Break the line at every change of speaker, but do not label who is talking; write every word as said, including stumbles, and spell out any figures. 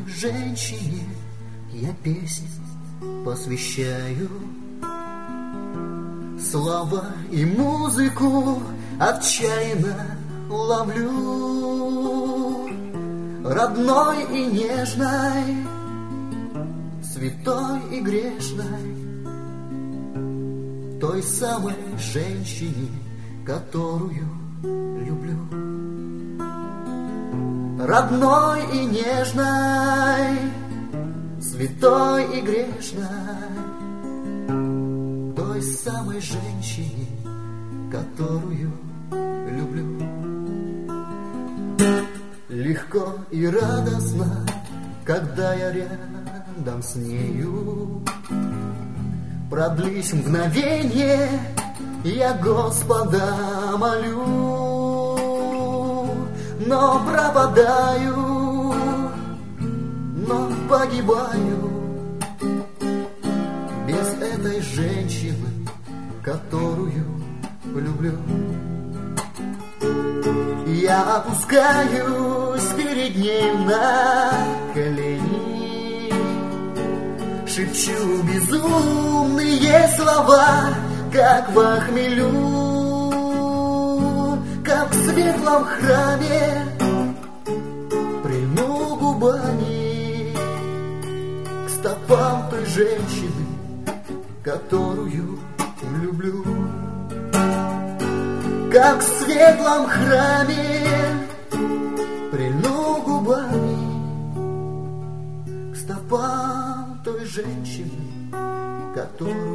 женщине я песнь посвящаю. Слова и музыку отчаянно ловлю, родной и нежной, святой и грешной, той самой женщине, которую люблю. Родной и нежной, святой и грешной, той самой женщине, которую люблю. Легко и радостно, когда я рядом с нею. Продлись мгновенье, я Господа молю. Но пропадаю, но погибаю без этой женщины, которую люблю. Я опускаюсь перед ней на колени, шепчу безумные слова, как во хмелю, как в светлом храме, прильну губами к стопам той женщины, которую люблю. Как в светлом храме, прильну губами к стопам той женщины, которую